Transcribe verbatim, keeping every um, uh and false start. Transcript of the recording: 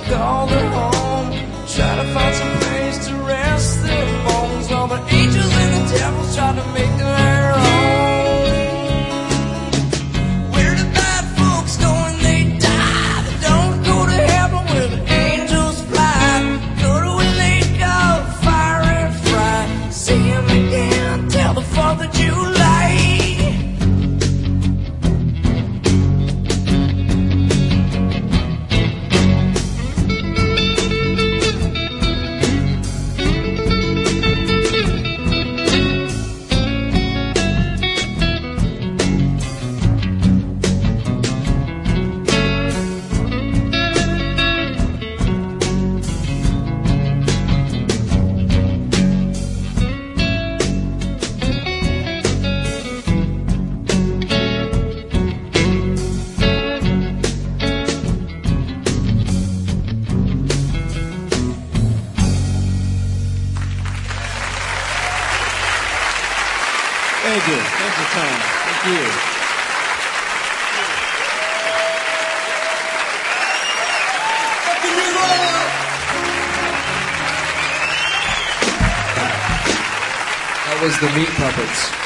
call their home. Try to find some place to rest their bones. All the angels and the devils try to make their own. Where the bad folks go when they die? They don't go to heaven where the angels fly. Go to a lake of fire and fry. See him again till the fourth of July. Thank you. Thanks for time. Thank you. That was the Meat Puppets.